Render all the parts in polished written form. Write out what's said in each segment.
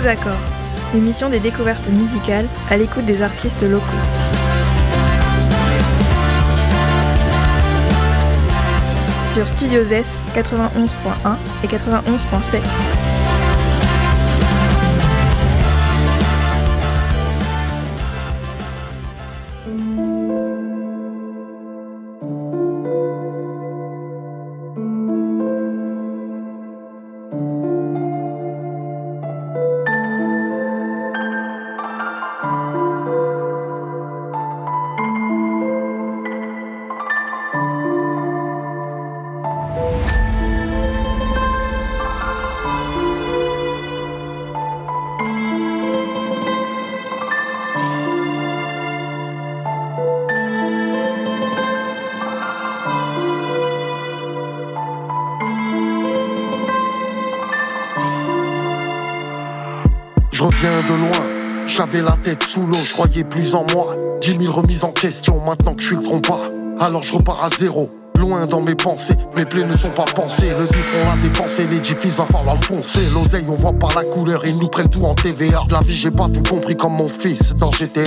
Accords, l'émission des découvertes musicales à l'écoute des artistes locaux. Sur Studio Zef 91.1 et 91.7. Je reviens de loin, j'avais la tête sous l'eau, je croyais plus en moi. 10 000 remises en question, maintenant que je suis le trompa. Alors je repars à zéro, loin dans mes pensées. Mes plaies ne sont pas pensées, le bif on l'a dépensé. L'édifice va falloir le poncer. L'oseille on voit par la couleur, ils nous prennent tout en TVA. De la vie j'ai pas tout compris comme mon fils dans GTA.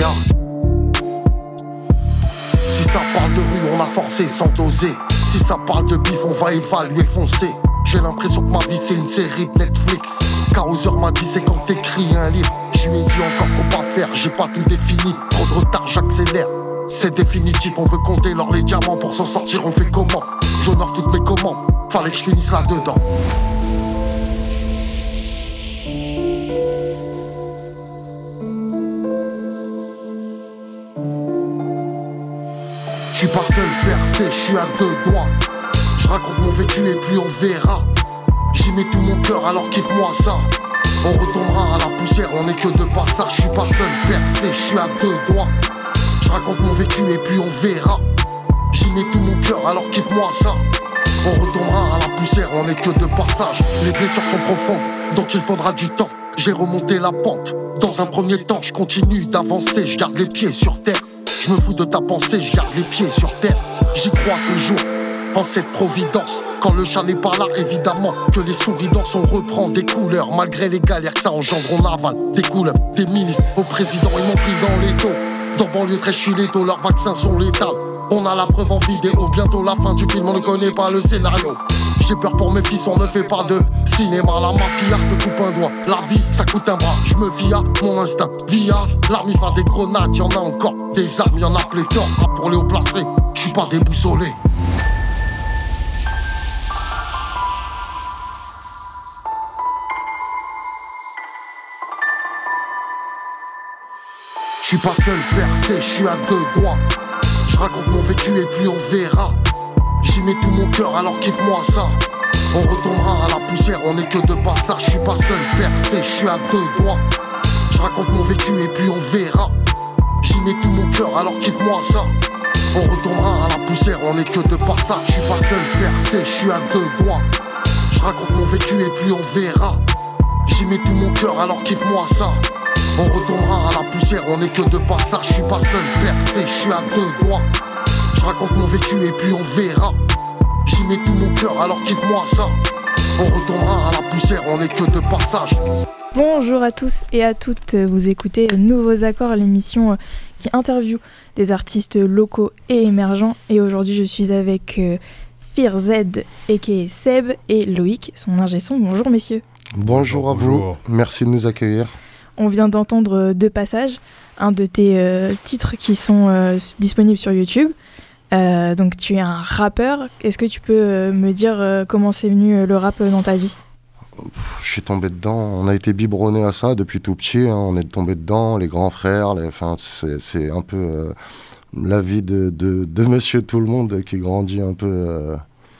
Si ça parle de rue, on a forcé sans doser. Si ça parle de bif, on va évaluer, foncer. J'ai l'impression que ma vie c'est une série de Netflix. Carouseur m'a dit c'est quand t'écris un livre. Je lui ai dit encore faut pas faire, j'ai pas tout défini. Trop de retard, j'accélère. C'est définitif, on veut compter l'or les diamants. Pour s'en sortir on fait comment? J'honore toutes mes commandes, fallait que je finisse là-dedans. Je suis pas seul percé, je suis à deux doigts. Je raconte mon vécu et puis on verra. J'y mets tout mon cœur alors kiffe-moi ça. On retournera à la poussière, on est que de passage. Je suis pas seul percé, je suis à deux doigts. Je raconte mon vécu et puis on verra. J'y mets tout mon cœur alors kiffe-moi ça. On retournera à la poussière, on est que de passage. Les blessures sont profondes, donc il faudra du temps. J'ai remonté la pente. Dans un premier temps, je continue d'avancer, je garde les pieds sur terre. Je me fous de ta pensée, je garde les pieds sur terre. J'y crois toujours en cette providence. Quand le chat n'est pas là, évidemment que les souris dansent. On reprend des couleurs, malgré les galères que ça engendre. On avale des couleurs, des ministres au président. Ils m'ont pris dans les taux. Dans banlieue très, je suis létaux, leurs vaccins sont létals. On a la preuve en vidéo, bientôt la fin du film, on ne connaît pas le scénario. J'ai peur pour mes fils, on ne fait pas de cinéma. La mafia te coupe un doigt, la vie ça coûte un bras. Je me fie à mon instinct, via l'arme, faire des grenades. Y'en a encore, des armes, y'en a pléthore. Rap pour les haut placés, je suis pas déboussolé. Je suis pas seul percé, je suis à deux doigts. Je raconte mon vécu et puis on verra. J'y mets tout mon cœur alors kiffe-moi ça. On retournera à la poussière, on est que de passage. Je suis pas seul percé, je suis à deux doigts. Je raconte mon vécu et puis on verra. J'y mets tout mon cœur alors kiffe-moi ça. On retournera à la poussière, on est que de passage. Je suis pas seul percé, je suis à deux doigts. Je raconte mon vécu et puis on verra. J'y mets tout mon cœur alors kiffe-moi ça. On retournera à la poussière, on est que de passage. Je suis pas seul percé, je suis à deux doigts. Je raconte mon vécu et puis on verra. J'y mets tout mon cœur alors kiffe-moi ça. On retournera à la poussière, on est que de passage. Bonjour à tous et à toutes, vous écoutez Nouveaux Accords, l'émission qui interviewe des artistes locaux et émergents. Et aujourd'hui je suis avec Fir Z, a.k.a. Seb, et Loïc, son ingé son. Bonjour messieurs. Bonjour à vous, merci de nous accueillir. On vient d'entendre deux passages, un de tes titres qui sont disponibles sur YouTube. Donc tu es un rappeur. Est-ce que tu peux me dire comment c'est venu le rap dans ta vie ? Je suis tombé dedans, on a été biberonné à ça depuis tout petit, hein. On est tombé dedans, les grands frères, c'est un peu la vie de monsieur tout le monde qui grandit un peu,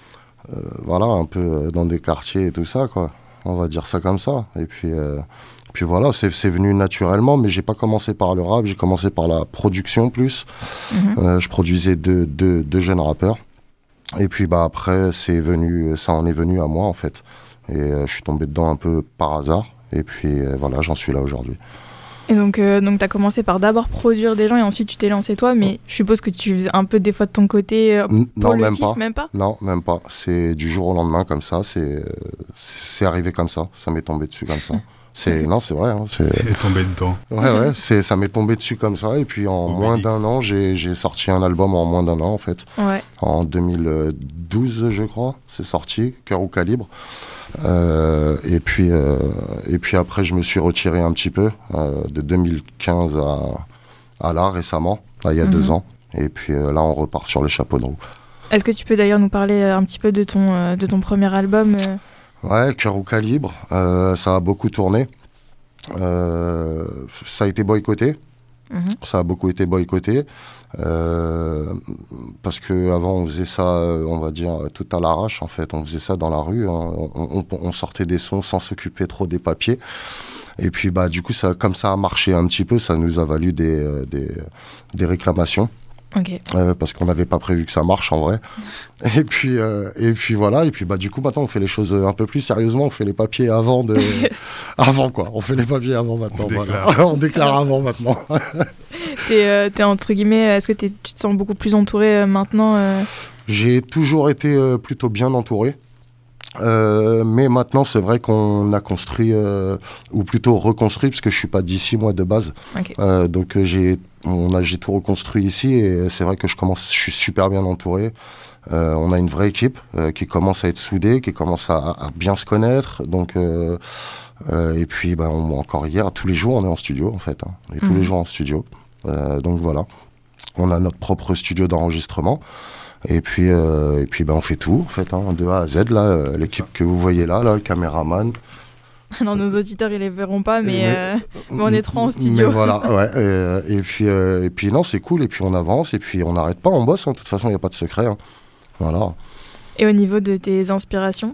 un peu dans des quartiers et tout ça, quoi. On va dire ça comme ça. Et puis voilà, c'est venu naturellement, mais j'ai pas commencé par le rap, j'ai commencé par la production plus. Je produisais deux jeunes rappeurs. Et puis après, ça en est venu à moi en fait. Et je suis tombé dedans un peu par hasard. Et puis voilà, j'en suis là aujourd'hui. Et donc t'as commencé par d'abord produire des gens et ensuite tu t'es lancé toi, mais je suppose que tu faisais un peu des fois de ton côté pour le kiff, même pas ? Non, même pas. C'est du jour au lendemain comme ça, c'est arrivé comme ça m'est tombé dessus comme ça. Non, c'est vrai. Hein, est tombé dedans. Ouais, ça m'est tombé dessus comme ça. Et puis en moins d'un an, j'ai sorti un album en moins d'un an, en fait. Ouais. En 2012, je crois, c'est sorti, Cœur au calibre. Et puis après, je me suis retiré un petit peu, de 2015 à là, récemment, il y a 2 ans. Et puis là, on repart sur les chapeaux de roue. Est-ce que tu peux d'ailleurs nous parler un petit peu de ton premier album Ouais, Cœur au calibre, ça a beaucoup tourné. Ça a été boycotté. Ça a beaucoup été boycotté. Parce qu'avant, on faisait ça, on va dire, tout à l'arrache, en fait. On faisait ça dans la rue. Hein. On sortait des sons sans s'occuper trop des papiers. Et puis, du coup, comme ça a marché un petit peu, ça nous a valu des réclamations. Okay. Parce qu'on n'avait pas prévu que ça marche en vrai. Et puis voilà. Et puis du coup maintenant on fait les choses un peu plus sérieusement. On fait les papiers avant quoi. On fait les papiers avant maintenant. On déclare avant maintenant. T'es entre guillemets. Est-ce que tu te sens beaucoup plus entouré maintenant J'ai toujours été plutôt bien entouré. Mais maintenant c'est vrai qu'on a construit ou plutôt reconstruit parce que je suis pas d'ici moi de base. Okay. Donc j'ai tout reconstruit ici et c'est vrai que je suis super bien entouré. On a une vraie équipe qui commence à être soudée, qui commence à bien se connaître. Donc et puis encore hier, tous les jours on est en studio en fait. Hein. On est tous les jours en studio. Donc voilà, on a notre propre studio d'enregistrement. Et puis on fait tout en fait, hein, de A à Z là, l'équipe que vous voyez là, le caméraman. Non, nos auditeurs ils les verront pas, mais on est 3 en studio. Mais voilà, ouais. Et puis non, c'est cool. Et puis on avance et puis on n'arrête pas, on bosse. Hein, de toute façon, il n'y a pas de secret. Hein. Voilà. Et au niveau de tes inspirations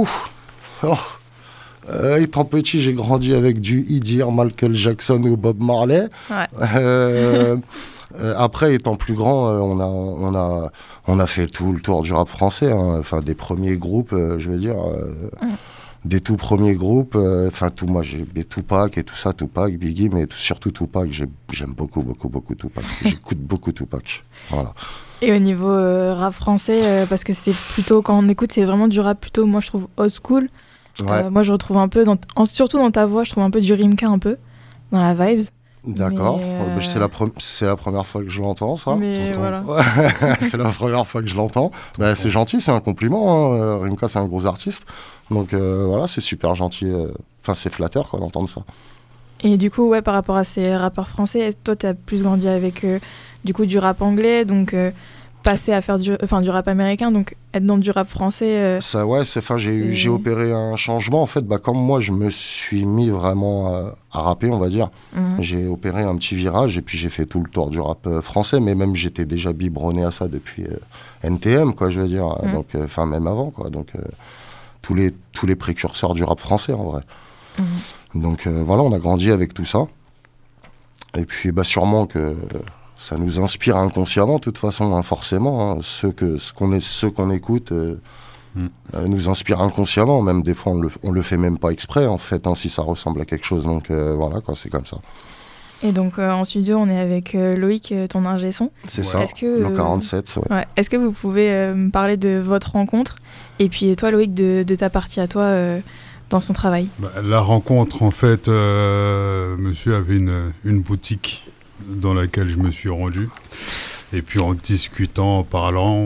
étant petit, j'ai grandi avec du Idir, Michael Jackson ou Bob Marley. Ouais. Après, étant plus grand, on a fait tout le tour du rap français. Hein. Enfin, des premiers groupes, je veux dire, des tout premiers groupes. Moi, j'ai des Tupac et tout ça, Tupac, Biggie, mais surtout Tupac. J'aime beaucoup, beaucoup, beaucoup Tupac. J'écoute beaucoup Tupac. Voilà. Et au niveau rap français, parce que c'est plutôt, quand on écoute, c'est vraiment du rap plutôt, moi je trouve old school. Ouais. Moi je retrouve un peu, surtout dans ta voix, je trouve un peu du Rimka un peu, dans la vibes. D'accord, c'est la première fois que je l'entends ça. Mais voilà. C'est la première fois que je l'entends. C'est gentil, c'est un compliment. Hein. Rimka c'est un gros artiste. Donc voilà, c'est super gentil. C'est flatteur quoi, d'entendre ça. Et du coup, par rapport à ces rappeurs français, toi tu as plus grandi avec du rap anglais, donc passer à faire du rap américain, donc être dans du rap français. J'ai opéré un changement en fait. Comme moi, je me suis mis vraiment à rapper, on va dire. J'ai opéré un petit virage et puis j'ai fait tout le tour du rap français, mais même j'étais déjà biberonné à ça depuis NTM, quoi, je veux dire. Donc, même avant, quoi. Donc, tous les précurseurs du rap français, en vrai. Donc, voilà, on a grandi avec tout ça. Et puis, sûrement que ça nous inspire inconsciemment, de toute façon, hein, forcément. Hein, ce qu'on écoute nous inspire inconsciemment. Même des fois, on le fait même pas exprès, en fait, hein, si ça ressemble à quelque chose. Donc voilà, quoi, c'est comme ça. Et donc en studio, on est avec Loïc, ton ingé son. C'est ça, le 47. Ouais. Est-ce que vous pouvez me parler de votre rencontre et puis toi, Loïc, de ta partie à toi dans son travail? La rencontre, en fait, monsieur avait une boutique dans laquelle je me suis rendu. Et puis en discutant, en parlant,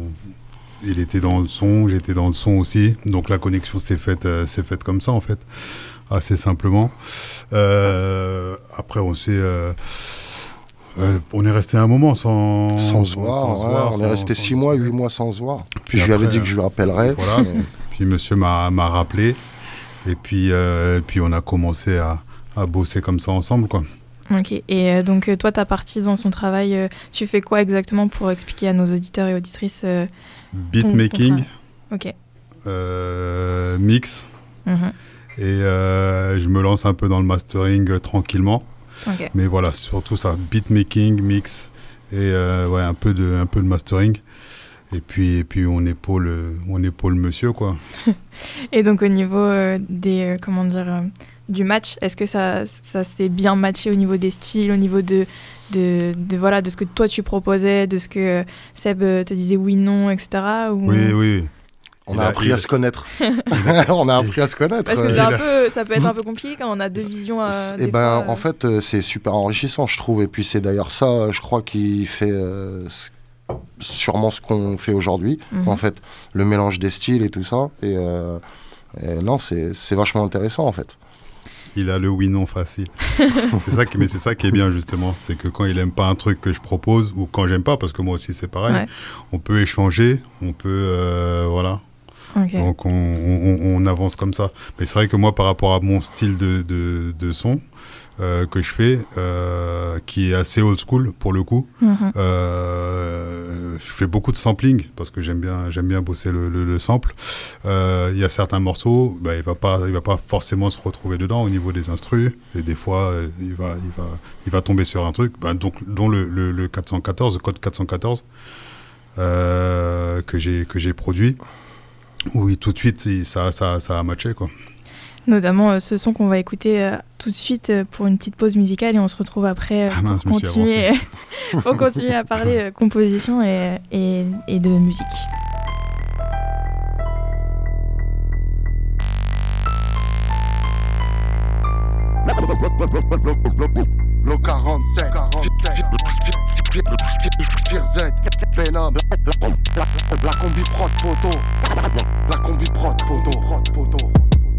il était dans le son, j'étais dans le son aussi. Donc la connexion s'est faite comme ça, en fait, assez simplement. Après, on est resté un moment sans se voir. On est resté 6 mois, 8 mois sans se voir. Puis je lui avais dit que je lui rappellerais. Voilà. Puis monsieur m'a rappelé. Et puis on a commencé à bosser comme ça ensemble, quoi. Ok, et donc toi, ta partie dans son travail, tu fais quoi exactement pour expliquer à nos auditeurs et auditrices beatmaking, ok. Mix, et je me lance un peu dans le mastering tranquillement. Okay. Mais voilà, surtout ça, beatmaking, mix, et un peu de mastering. Et puis on épaule monsieur, quoi. Et donc au niveau du match, est-ce que ça s'est bien matché au niveau des styles, au niveau de ce que toi tu proposais, de ce que Seb te disait oui, non, etc. ou... Oui. On a appris à se connaître. On a appris à se connaître. Parce que ça peut être un peu compliqué quand on a deux visions. En fait, c'est super enrichissant, je trouve. Et puis c'est d'ailleurs ça, je crois, qui fait sûrement ce qu'on fait aujourd'hui. En fait, le mélange des styles et tout ça. Et non, c'est vachement intéressant, en fait. Il a le oui-non facile. Mais c'est ça qui est bien, justement. C'est que quand il aime pas un truc que je propose, ou quand j'aime pas, parce que moi aussi c'est pareil, on peut échanger, on peut... voilà. Okay. Donc on avance comme ça. Mais c'est vrai que moi, par rapport à mon style de son que je fais, qui est assez old school pour le coup, je fais beaucoup de sampling parce que j'aime bien bosser le sample. Il y a certains morceaux, il va pas forcément se retrouver dedans au niveau des instrus, et des fois il va tomber sur un truc, donc dont le 414, le code 414 que j'ai produit. Oui, tout de suite, ça a matché, quoi. Notamment ce son qu'on va écouter tout de suite pour une petite pause musicale, et on se retrouve après pour continuer à parler composition et de musique. Le 47, Fir Z, Venom, la combi prod poteau, la combi prod poteau.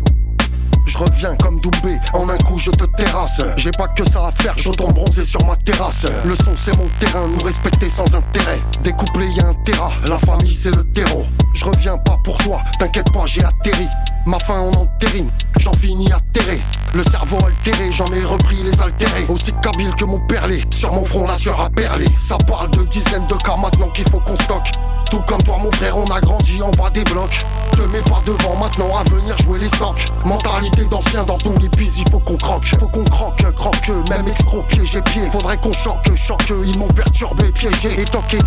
Je reviens comme Doumbé, en un coup je te terrasse. J'ai pas que ça à faire, je tombe bronzé sur ma terrasse. Le son c'est mon terrain, nous respecter sans intérêt. Découplé y'a un terrain, la famille c'est le terreau. Je reviens pas pour toi, t'inquiète pas j'ai atterri. Ma fin en entérine, j'en finis atterré. Le cerveau altéré, j'en ai repris les altérés. Aussi kabyle que mon perlé, sur mon front la sueur a perlé. Ça parle de dizaines de cas maintenant qu'il faut qu'on stocke. Tout comme toi mon frère, on a grandi en bas des blocs. Te mets pas devant maintenant, à venir jouer les stocks. Mentalité d'ancien dans tous les bis, il faut qu'on croque. Faut qu'on croque, même extropié, j'ai pied. Faudrait qu'on choque, ils m'ont perturbé, piégé. Et tant que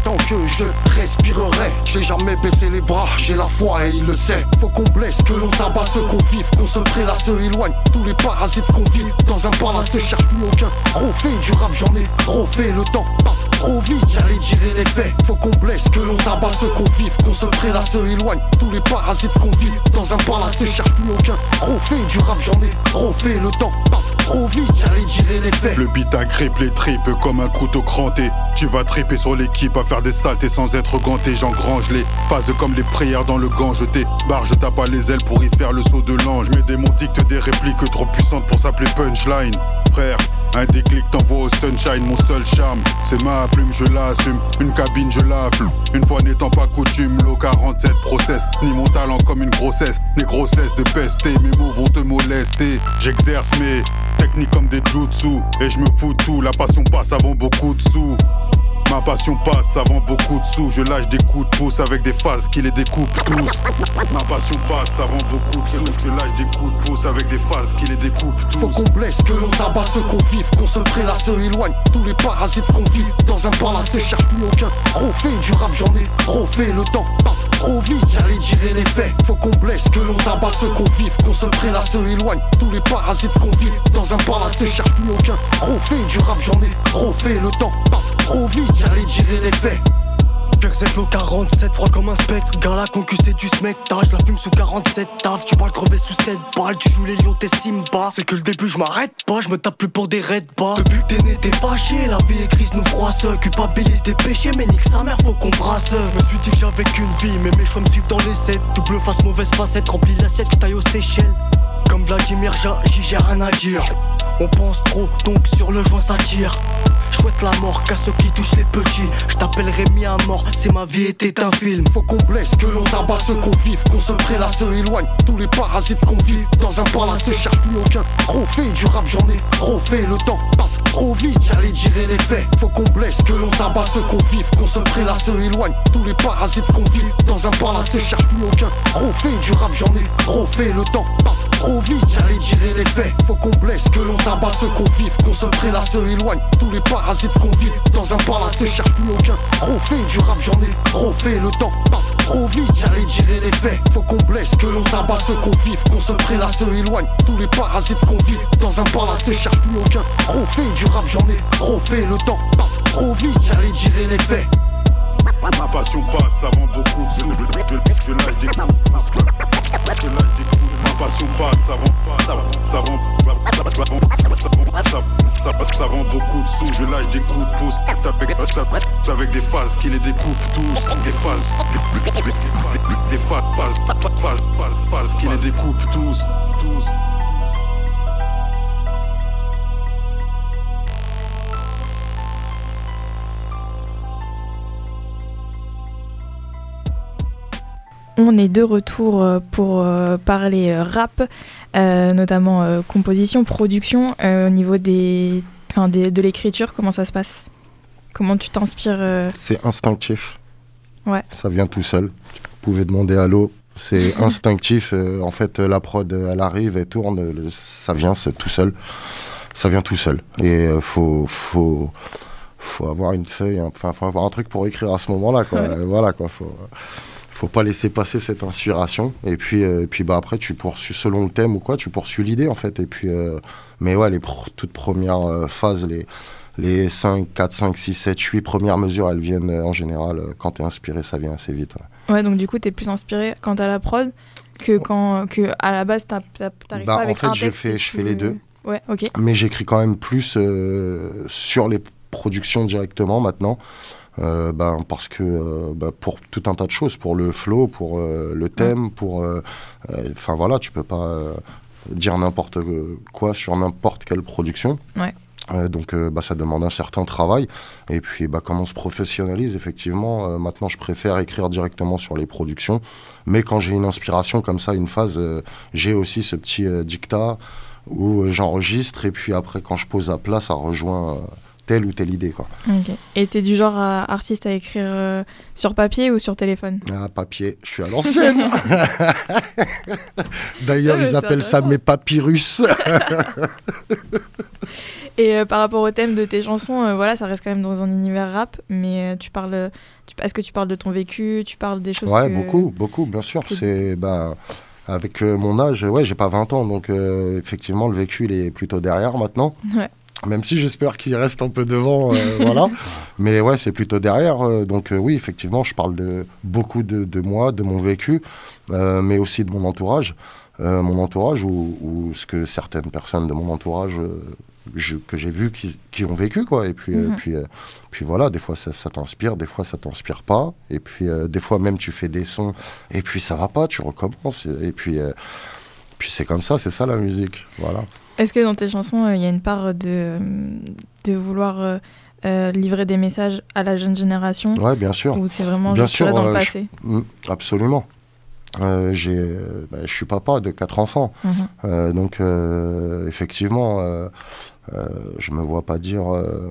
je respirerai. J'ai jamais baissé les bras, j'ai la foi et il le sait. Faut qu'on blesse, que l'on tabasse, qu'on vive, qu'on se prélasse, éloigne tous les parasites qu'on vive. Dans un palace, cherche plus aucun trophée du rap, j'en ai trop fait. Le temps passe trop vite, j'allais dire les faits. Faut qu'on blesse, que l'on tabasse, qu'on vive, qu'on se prélasse, éloigne tous les parasites qu'on vive. Dans un palace, cherche plus aucun trophée du rap, j'en ai trop fait. Le temps passe trop vite, j'allais dire les faits. Le beat agrippe les tripes comme un couteau cranté. Tu vas triper sur l'équipe à faire des saletés sans être ganté. J'engrange les phases comme les prières dans le gant. Je t'ébarre, je tape pas les ailes pour y faire le saut de l'ange. Mais des mots dictent des répliques trop puissantes pour s'appeler punchline. Frère, un déclic t'envoie au sunshine. Mon seul charme, c'est ma plume, je l'assume. Une cabine, je la fume. Une fois n'étant pas coutume, l'eau 47 process. Ni mon talent comme une grossesse, ni grossesse de pester. Mes mots vont te molester. J'exerce mes techniques comme des jutsu. Et je me fous de tout, la passion passe avant beaucoup de sous. Ma passion passe avant beaucoup de sous. Je lâche des coups de pouce avec des phases qui les découpent tous. Ma passion passe avant beaucoup de sous. Je lâche des coups de pouce avec des phases qui les découpent tous. Faut qu'on blesse, que l'on tabasse, qu'on vive, qu'on se prélasse, éloigne tous les parasites qu'on vive. Dans un palace, cherche plus aucun trophée du rap, j'en ai trop fait. Le temps passe trop vite, j'allais dire les faits. Faut qu'on blesse, que l'on tabasse, qu'on vive, qu'on se prélasse, éloigne tous les parasites qu'on vive. Dans un palace, cherche plus aucun trophée du rap, j'en ai trop fait. Le temps passe trop vite, j'allais dire les faits. Percette le 47, froid comme un spectre. Gala concu c'est du smectage, la fume sous 47 taf. Tu parles crevé sous 7 balles, tu joues les lions t'es Simba. C'est que le début je m'arrête pas, je me tape plus pour des raids bas. Depuis que t'es né t'es fâché, la vie est grise nous froisse. Culpabilise des péchés mais nique sa mère faut qu'on brasse. Je me suis dit que j'avais qu'une vie mais mes choix me suivent dans les 7. Double face mauvaise facette, remplis l'assiette que taille aux Seychelles. Comme Vladimir j'agis, j'ai rien à dire. On pense trop donc sur le joint ça tire. Je souhaite la mort qu'à ceux qui touchent les petits. Je t'appellerai mis à mort si ma vie était un film. Faut qu'on blesse, que l'on tabasse, qu'on vive, qu'on se prélasse, éloigne tous les parasites qu'on vive. Dans un palace, cherche plus aucun trophée du rap, j'en ai trop fait. Le temps passe trop vite, j'allais dire les faits. Faut qu'on blesse, que l'on tabasse, qu'on vive, qu'on se prélasse, éloigne tous les parasites qu'on vive. Dans un palace, cherche plus aucun trophée du rap, j'en ai trop fait. Le temps passe trop vite, j'allais dire les faits. Faut qu'on blesse, que l'on tabasse, qu'on vive, qu'on se prélasse, éloigne tous les parasites qu'on vive. Dans un palace, cherche plus aucun trophée du rap, j'en ai trop fait. Le temps passe trop vite, j'allais dire les faits. Faut qu'on blesse, que l'on tabasse, qu'on vive, qu'on se prélasse, éloigne tous les parasites qu'on vive. Dans un palace, cherche plus aucun trophée du rap, j'en ai trop fait. Le temps passe trop vite, j'allais dire les faits. Ma passion passe avant beaucoup de sous. Je lâche des coups Des phases qui les découpent tous. On est de retour pour parler rap, notamment composition, production, au niveau de l'écriture, comment ça se passe ? Comment tu t'inspires C'est instinctif. Ouais. Ça vient tout seul. Tu pouvais demander à l'eau. C'est instinctif. En fait, la prod, elle arrive, elle tourne. Ça vient, c'est tout seul. Ça vient tout seul. Et faut avoir une feuille. Enfin, faut avoir un truc pour écrire à ce moment-là, quoi. Ouais. Voilà, quoi. Faut pas laisser passer cette inspiration. Et puis bah après, tu poursuis selon le thème ou quoi. Tu poursuis l'idée, en fait. Et puis, mais ouais, les toutes premières phases, les 4, 5, 6, 7, 8 premières mesures, elles viennent en général, quand t'es inspiré, ça vient assez vite. Ouais, donc du coup, t'es plus inspiré quand t'as la prod que à la base, t'arrives pas avec en fait, un texte. je fais les deux. Ouais, ok. Mais j'écris quand même plus sur les productions directement maintenant. Parce que pour tout un tas de choses, pour le flow, pour le thème, pour... Enfin voilà, tu peux pas dire n'importe quoi sur n'importe quelle production. Ouais. Donc ça demande un certain travail. Et puis comme on se professionnalise, effectivement, maintenant je préfère écrire directement sur les productions. Mais quand j'ai une inspiration comme ça, une phase, j'ai aussi ce petit dictat où j'enregistre. Et puis après, quand je pose à plat, ça rejoint telle ou telle idée, quoi. Ok. Et t'es du genre artiste à écrire sur papier ou sur téléphone ? Ah, papier, je suis à l'ancienne. D'ailleurs, ils appellent ça mes papyrus. Et par rapport au thème de tes chansons, voilà, ça reste quand même dans un univers rap, mais est-ce que tu parles de ton vécu, tu parles des choses Ouais, beaucoup, bien sûr. C'est avec mon âge, ouais, j'ai pas 20 ans, donc effectivement, le vécu, il est plutôt derrière maintenant. Ouais. Même si j'espère qu'il reste un peu devant, voilà. Mais ouais, c'est plutôt derrière. Donc oui, effectivement, je parle beaucoup de moi, de mon vécu, mais aussi de mon entourage. Mon entourage ou ce que certaines personnes de mon entourage que j'ai vu qui ont vécu, quoi. Et puis, puis voilà, des fois ça t'inspire, des fois ça t'inspire pas. Et puis des fois même tu fais des sons et puis ça va pas, tu recommences. Et puis c'est comme ça, c'est ça la musique. Voilà. Est-ce que dans tes chansons, il y a une part de vouloir livrer des messages à la jeune génération ? Ouais, bien sûr. Ou c'est vraiment bien juste sûr, dans le passé ? Absolument. Je suis papa de 4 enfants. Donc, effectivement, je me vois pas dire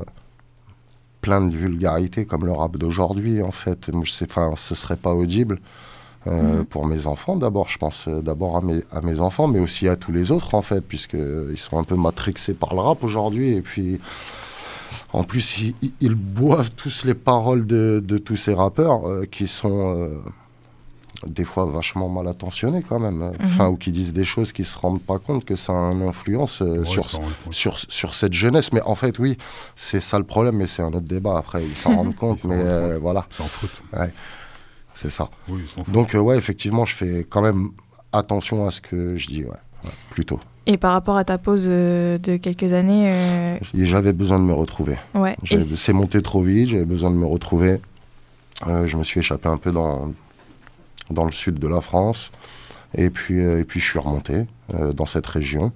plein de vulgarités comme le rap d'aujourd'hui, en fait. Ce serait pas audible. Pour mes enfants d'abord, je pense d'abord à mes enfants, mais aussi à tous les autres, en fait, puisqu'ils sont un peu matrixés par le rap aujourd'hui. Et puis, en plus, ils boivent tous les paroles de tous ces rappeurs qui sont... des fois vachement mal intentionnés quand même, ou qui disent des choses qui se rendent pas compte que ça a une influence sur cette jeunesse. Mais en fait, oui, c'est ça le problème, mais c'est un autre débat après, ils s'en rendent compte, mais voilà. Ils s'en foutent. Ouais, c'est ça. Oui, ils s'en foutent. Donc ouais, effectivement, je fais quand même attention à ce que je dis, plutôt. Et par rapport à ta pause de quelques années... J'avais besoin de me retrouver. Ouais. C'est monté trop vite, j'avais besoin de me retrouver. Je me suis échappé un peu dans le sud de la France, et puis je suis remonté dans cette région.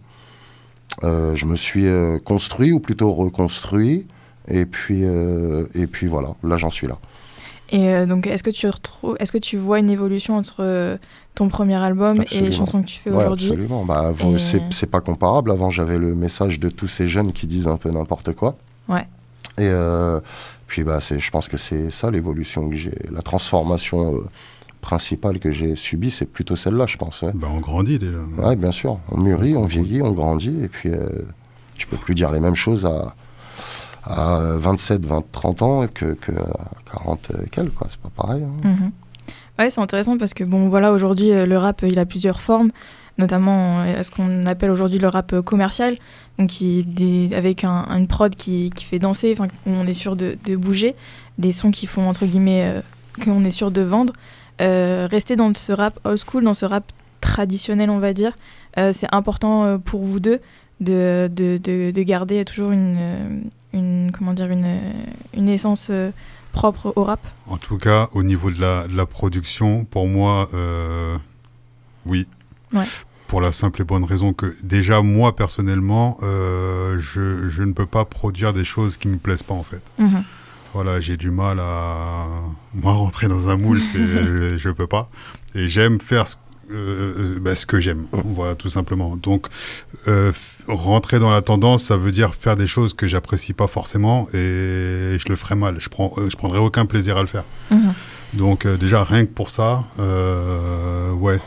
Je me suis construit, ou plutôt reconstruit, et puis voilà, là j'en suis là. Et donc est-ce que tu vois une évolution entre ton premier album Absolument. Et les chansons que tu fais aujourd'hui ? Absolument, c'est pas comparable. Avant j'avais le message de tous ces jeunes qui disent un peu n'importe quoi. Ouais. Et puis je pense que c'est ça l'évolution que j'ai, la transformation principale que j'ai subie, c'est plutôt celle-là, je pense. Ouais. On grandit déjà. Ouais, bien sûr. On mûrit, on vieillit, on grandit, et puis tu peux plus dire les mêmes choses à 27, 20, 30 ans que à 40 et quelques, quoi. C'est pas pareil. Hein. Ouais, c'est intéressant parce que voilà, aujourd'hui, le rap, il a plusieurs formes, notamment ce qu'on appelle aujourd'hui le rap commercial, donc avec une prod qui fait danser, où on est sûr de bouger, des sons qui font, entre guillemets, qu'on est sûr de vendre. Rester dans ce rap old school, dans ce rap traditionnel, on va dire, c'est important pour vous deux de garder toujours une essence propre au rap? En tout cas, au niveau de la production, pour moi, oui. Ouais. Pour la simple et bonne raison que, déjà, moi, personnellement, je ne peux pas produire des choses qui ne me plaisent pas, en fait. Mhm. Voilà, j'ai du mal à moi rentrer dans un moule, je peux pas. Et j'aime faire ce que j'aime, voilà, tout simplement. Donc, rentrer dans la tendance, ça veut dire faire des choses que j'apprécie pas forcément, et je le ferai mal. Je prendrai aucun plaisir à le faire. Mhm. Donc, déjà, rien que pour ça, ouais.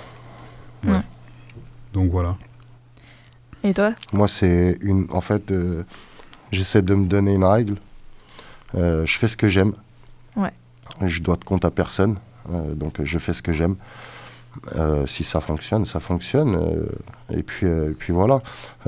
Donc, voilà. Et toi? Moi, c'est en fait, j'essaie de me donner une règle. Je fais ce que j'aime. Ouais. Je dois de compte à personne. Donc, je fais ce que j'aime. Si ça fonctionne, ça fonctionne. Et puis voilà.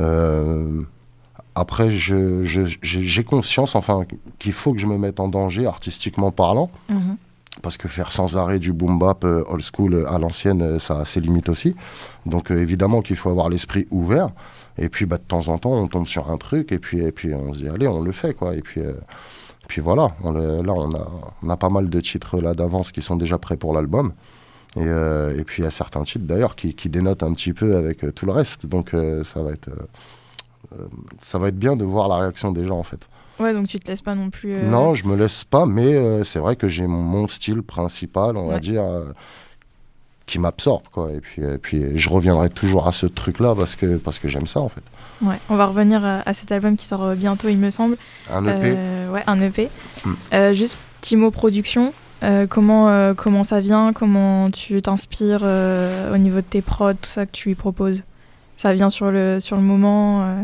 Après, j'ai conscience, enfin, qu'il faut que je me mette en danger, artistiquement parlant. Mhm. Parce que faire sans arrêt du boom bap old school à l'ancienne, ça a ses limites aussi. Donc évidemment qu'il faut avoir l'esprit ouvert. Et puis de temps en temps, on tombe sur un truc et puis on se dit allez, on le fait quoi. Et puis voilà, on a pas mal de titres là d'avance qui sont déjà prêts pour l'album. Et puis il y a certains titres d'ailleurs qui dénotent un petit peu avec tout le reste. Donc ça va être bien de voir la réaction des gens en fait. Ouais, donc tu te laisses pas non plus... Non, je me laisse pas, mais c'est vrai que j'ai mon style principal, on va dire, qui m'absorbe, quoi. Et puis je reviendrai toujours à ce truc-là parce que j'aime ça, en fait. Ouais, on va revenir à cet album qui sort bientôt, il me semble. Un EP. Ouais, un EP. Juste petit mot production. Comment ça vient? Comment tu t'inspires au niveau de tes prods, tout ça que tu lui proposes? Ça vient sur le moment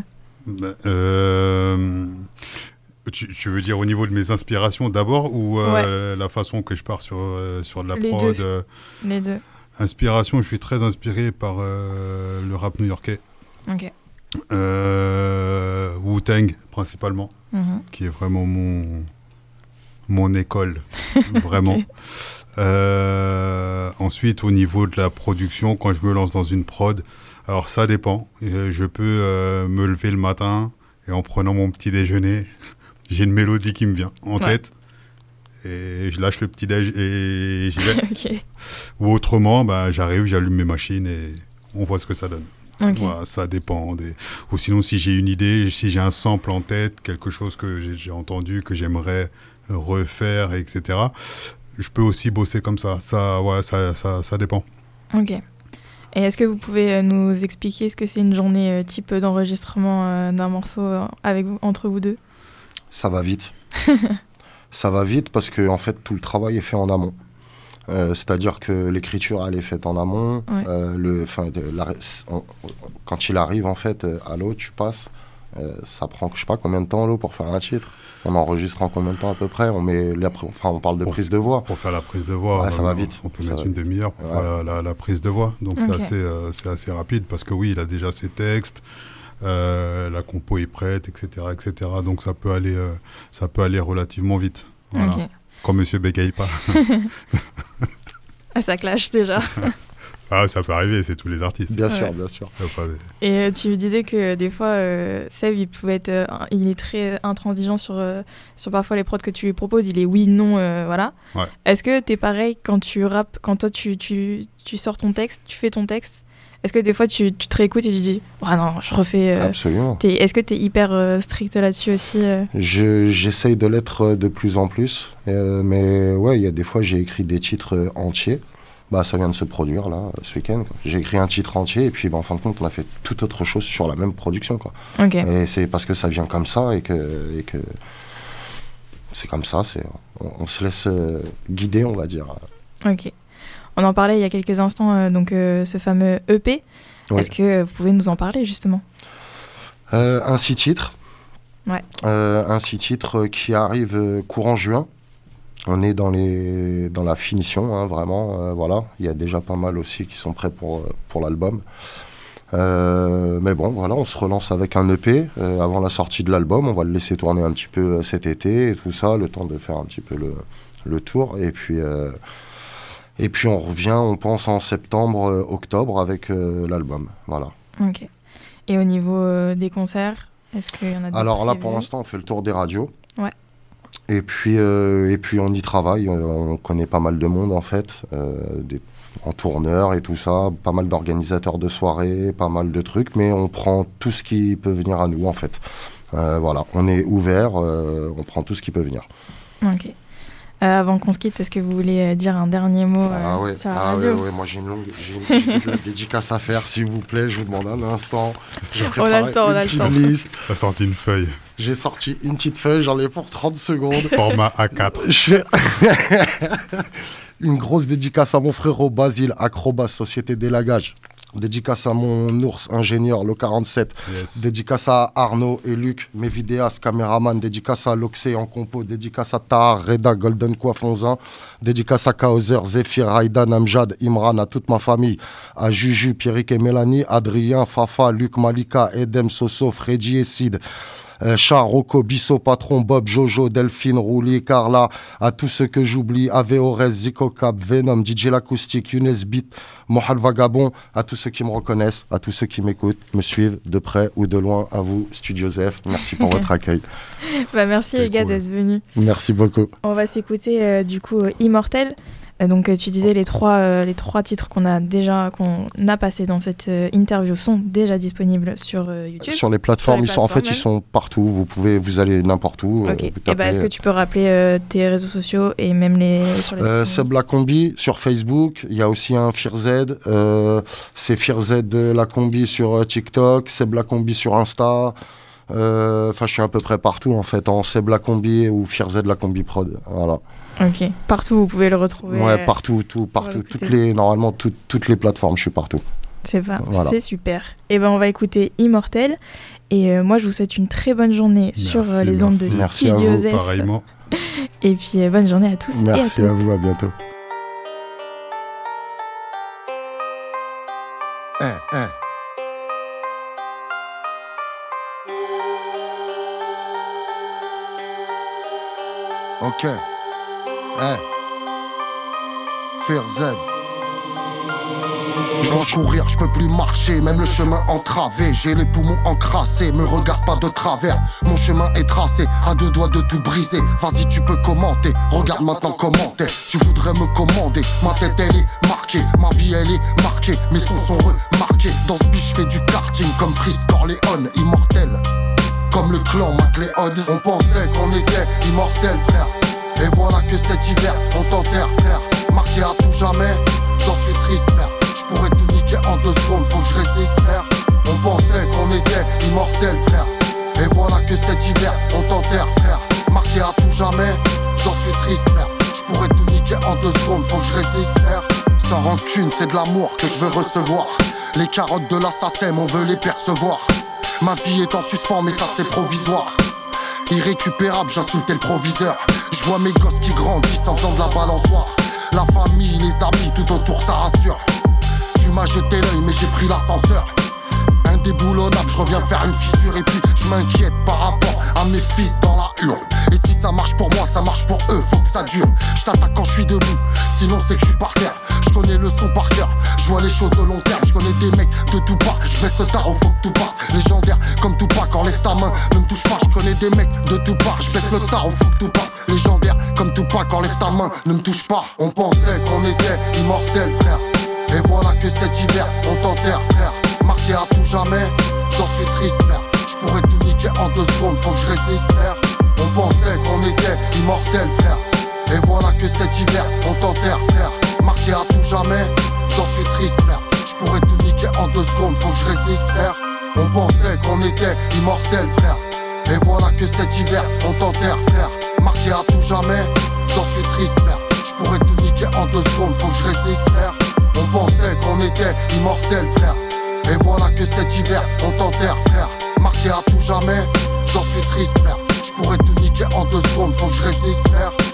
Tu veux dire au niveau de mes inspirations d'abord ou la façon que je pars sur de la Les prod deux. Les deux. Inspiration, je suis très inspiré par le rap new-yorkais. Ok. Wu-Tang principalement, qui est vraiment mon école, vraiment. Ensuite, au niveau de la production, quand je me lance dans une prod, alors ça dépend. Je peux me lever le matin et en prenant mon petit déjeuner, j'ai une mélodie qui me vient en tête et je lâche le petit déj et j'y vais. Okay. Ou autrement, j'arrive, j'allume mes machines et on voit ce que ça donne. Okay. Voilà, ça dépend. Ou sinon, si j'ai une idée, si j'ai un sample en tête, quelque chose que j'ai entendu, que j'aimerais refaire, etc., je peux aussi bosser comme ça. Ça dépend. Ok. Et est-ce que vous pouvez nous expliquer ce que c'est une journée type d'enregistrement d'un morceau entre vous deux? Ça va vite. Ça va vite parce que en fait, tout le travail est fait en amont. C'est-à-dire que l'écriture, elle est faite en amont. Ouais. Quand il arrive, en fait, à l'eau, tu passes. Ça prend, je sais pas combien de temps, l'eau, pour faire un titre. On enregistre en combien de temps à peu près? On parle de prise de voix. Pour faire la prise de voix, ça va vite. On peut mettre une demi-heure pour faire la prise de voix. Donc c'est assez rapide parce que oui, il a déjà ses textes. La compo est prête, etc., etc. Donc ça peut aller relativement vite. Voilà. Okay. Quand Monsieur bégaye pas. Ça clash déjà. Ça peut arriver, c'est tous les artistes. Bien sûr, bien sûr. Et tu me disais que des fois, Seb, il est très intransigeant sur parfois les prods que tu lui proposes. Il est oui, non, voilà. Ouais. Est-ce que t'es pareil quand tu rappes, quand toi tu sors ton texte, tu fais ton texte? Est-ce que des fois tu te réécoutes et tu dis non, je refais. Absolument. Est-ce que t'es hyper strict là-dessus aussi? J'essaye de l'être de plus en plus. Mais ouais, il y a des fois, j'ai écrit des titres entiers. Ça vient de se produire là, ce week-end. J'ai écrit un titre entier et puis en fin de compte, on a fait toute autre chose sur la même production. Quoi. Okay. Et c'est parce que ça vient comme ça et que c'est comme ça. On se laisse guider, on va dire. Ok. On en parlait il y a quelques instants, ce fameux EP. Ouais. Est-ce que vous pouvez nous en parler justement? Un 6 titres. Ouais. Un 6 titres qui arrive courant juin. On est dans la finition, vraiment. Voilà. Il y a déjà pas mal aussi qui sont prêts pour l'album. Mais bon, voilà, on se relance avec un EP avant la sortie de l'album. On va le laisser tourner un petit peu cet été et tout ça, le temps de faire un petit peu le tour. Et puis on revient, on pense en septembre, octobre avec l'album. Voilà. Ok. Et au niveau des concerts, est-ce qu'il y en a d'autres? Alors là, pour l'instant, on fait le tour des radios. Ouais. Et puis on y travaille, on connaît pas mal de monde en fait, en tourneur et tout ça, pas mal d'organisateurs de soirées, pas mal de trucs, mais on prend tout ce qui peut venir à nous en fait. Voilà, on est ouvert, on prend tout ce qui peut venir. Ok. Avant qu'on se quitte, est-ce que vous voulez dire un dernier mot sur la radio? Ouais, moi j'ai de la dédicace à faire, s'il vous plaît, je vous demande un instant. On a le temps, liste. T'as sorti une feuille. J'ai sorti une petite feuille, j'en ai pour 30 secondes. Format A4. Je fais une grosse dédicace à mon frérot Basile, Acrobat, Société d'élagage. Dédicace à mon ours ingénieur, le 47. Yes. Dédicace à Arnaud et Luc, mes vidéastes, caméramans. Dédicace à Loxé en compo. Dédicace à Tahar, Reda, Golden Coifonzin. Dédicace à Kaozer, Zéphir, Aïdan, Amjad, Imran, à toute ma famille. À Juju, Pierrick et Mélanie, Adrien, Fafa, Luc, Malika, Edem, Soso, Freddy et Sid. Char, Rocco, Bissot, Patron, Bob, Jojo, Delphine, Rouli, Carla, à tous ceux que j'oublie, Aveores, Zico Cap, Venom, DJ L'Acoustique, Younes Beat, Mohal Vagabond, à tous ceux qui me reconnaissent, à tous ceux qui m'écoutent, me suivent de près ou de loin, à vous, Studio Zef, merci pour votre accueil. Merci les gars d'être venus. Merci beaucoup. On va s'écouter du coup Immortel. Donc tu disais les trois titres qu'on a passés dans cette interview sont déjà disponibles sur YouTube. Sur les plateformes, ils sont partout. Vous allez n'importe où. Ok. Est-ce que tu peux rappeler tes réseaux sociaux et même sur les Seb Lacombi sur Facebook. Il y a aussi un FearZ. C'est FearZ Lacombi sur TikTok. Seb Lacombi sur Insta. Je suis à peu près partout en fait, en Seb Lacombi ou FearZ Lacombi Prod. Voilà. Ok, partout vous pouvez le retrouver. Ouais, partout. Normalement, toutes les plateformes, je suis partout. C'est super. Et on va écouter Immortel. Et moi, je vous souhaite une très bonne journée sur les ondes de Studio Zef. Pareillement. Et puis, bonne journée à tous et à toutes. Merci à vous, à bientôt. Ok. FearZ. Je dois courir, je peux plus marcher, même le chemin entravé. J'ai les poumons encrassés, me regarde pas de travers. Mon chemin est tracé, à deux doigts de tout briser. Vas-y, tu peux commenter, regarde maintenant comment t'es. Tu voudrais me commander, ma tête elle est marquée. Ma vie elle est marquée, mes sons sont remarqués. Dans ce biche, je fais du karting comme Chris Corleone. Immortel, comme le clan MacLeod. On pensait qu'on était immortel, frère. Et voilà que cet hiver, on t'enterre, frère. Marqué à tout jamais, j'en suis triste, frère. Je pourrais tout niquer en 2 secondes, faut que je résiste, frère. On pensait qu'on était immortel, frère. Et voilà que cet hiver, on t'enterre, frère. Marqué à tout jamais, j'en suis triste, frère. Je pourrais tout niquer en 2 secondes, faut que je résiste, frère. Sans rancune, c'est de l'amour que je veux recevoir. Les carottes de l'assassin, on veut les percevoir. Ma vie est en suspens, mais ça c'est provisoire. Irrécupérable, j'insultais le proviseur. Je vois mes gosses qui grandissent en faisant de la balançoire. La famille, les amis, tout autour ça rassure. Tu m'as jeté l'œil mais j'ai pris l'ascenseur. Indéboulonnable, je reviens faire une fissure. Et puis je m'inquiète par rapport à mes fils dans la hurle. Et si ça marche pour moi, ça marche pour eux, faut que ça dure. Je t'attaque quand je suis debout, sinon c'est que je suis par terre. Je connais le son par cœur, je vois les choses au long terme. Je connais des mecs de tout part, je baisse le tarot, faut que tout parte. Légendaire comme Tupac, enlève ta main, ne me touche pas. Je connais des mecs de tout part, je baisse le tarot, faut que tout parte. Légendaire comme Tupac, enlève ta main, ne me touche pas. On pensait qu'on était immortel, frère. Et voilà que cet hiver, on t'enterre, frère. Marqué à tout jamais, j'en suis triste, frère. Je pourrais tout niquer en 2 secondes, faut que je résiste, frère. On pensait qu'on était immortel, frère. Et voilà que cet hiver, on t'enterre, frère. Marqué à tout jamais, j'en suis triste, frère. Je pourrais tout niquer en 2 secondes, faut que je résiste, frère. On pensait qu'on était immortel, frère. Et voilà que cet hiver, on t'enterre, frère. Marqué à tout jamais, j'en suis triste, frère. Je pourrais tout niquer en 2 secondes, faut que je résiste, frère. On pensait qu'on était immortel, frère. Et voilà que cet hiver, on t'enterre, frère. Marqué à tout jamais, j'en suis triste, frère. Je pourrais tout niquer en 2 secondes, faut que je résiste, frère.